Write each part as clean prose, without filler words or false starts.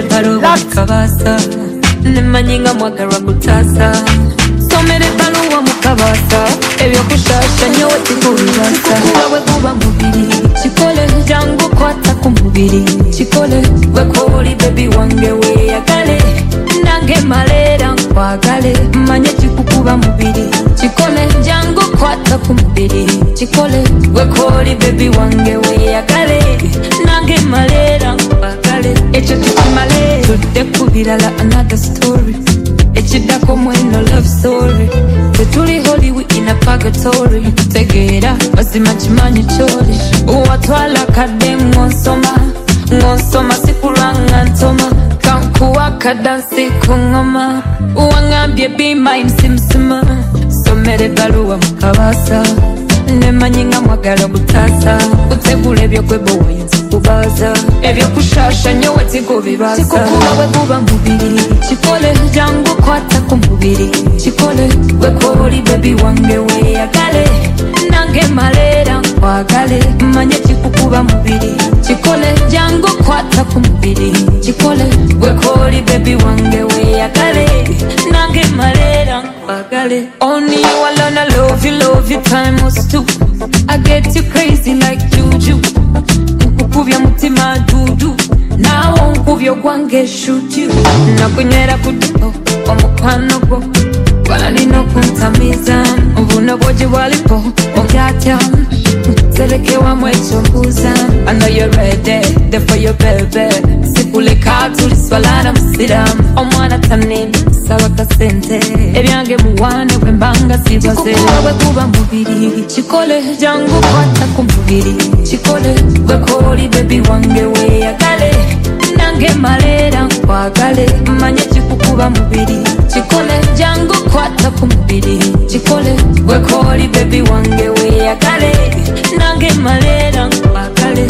Somere baluwa mukabasa nemanyinga mwagara kutasa Somere baluwa mukabasa ebyokushasha nyowe tikubibasa Chikukuba wekuba mubiri Chikole jangu kwata kumubiri Chikole wekoli baby wange weyagale Nange malera nkwagale Manye chikukuba mubiri Chikole jangu kwata kumubiri Chikole wekoli baby wange weyagale Nange malera nkwagale Echo tukimale Tudde kubirala another story Echidako mweno love story Tetuli Hollywood in a purgatory Tegera bazima chimanyi chori Uwatwala kadem Ngonsoma sikuranga ntoma Kankuwa kadansi kungoma Uwangambye be mine simsima Somere baluwa mukabasa Nemanyinga mwagala butasa Utegule byokwebo wayinza kubaza Ebyokushasha nyowe tikubibasa Chikukuba wekuba mubiri Chikole jangu kwata kumubiri Chikole wekoli baby wange weyagale Nange malera nkwagale Manye chikukuba mubiri Chikole jangu kwata kumubiri Chikole wekoli baby wange weyagale Nange malera nkwagale Only you alone I love you time was two I get you crazy like juju Nkukuvya mutima dudu Nawo nkuvyo gwange shoot you Nakunywera kudipo omukwano gwo Walanino kuntamiza Obuno bwoji walipo ogyatya Telekewa mwechokuza I know you're ready, there for your baby Sipule katuli swalana musiramu Omwana tanini, sawa kasente Ebyange muwane wembanga sibaze Chikukuba wekuba mubiri Chikole jangu kwata kumubiri Chikole wekoli baby wange weyagale Nange malera nkwagale Manye chikukuba mubiri Chikole jangu kwata kumubiri Chikole wekoli baby wange weyagale Nange malera nkwagale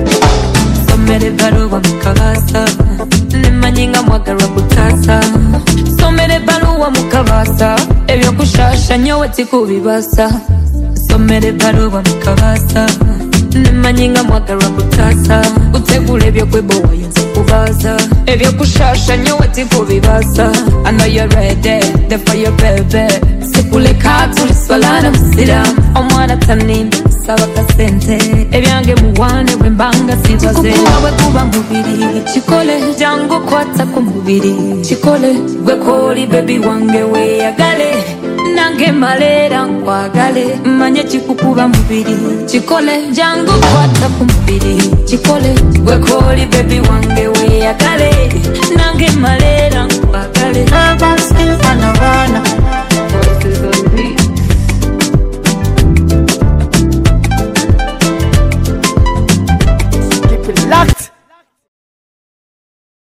Somere baluwa mukabasa Nemanyinga mwagara kutasa Somere baluwa mukabasa Ebyokushasha nyowe tikubibasa Somere baluwa mukabasa Nemanyinga mwagara kutasa Utegule byokwebo wayinza kubaza Ebyokushasha nyowe tikubibasa I know you're ready, there for your baby Sipule katuli swalana musiramu Omwana tanini, sawa kasente Ebyange muwane wembanga sibaze Chikukuba wekuba mubiri Chikole jangu kwata kumubiri Chikole wekoli baby wange weyagale Nange malera nkwagale Manye chikukuba mubiri Chikole jangu kwata kumubiri Chikole wekoli baby wange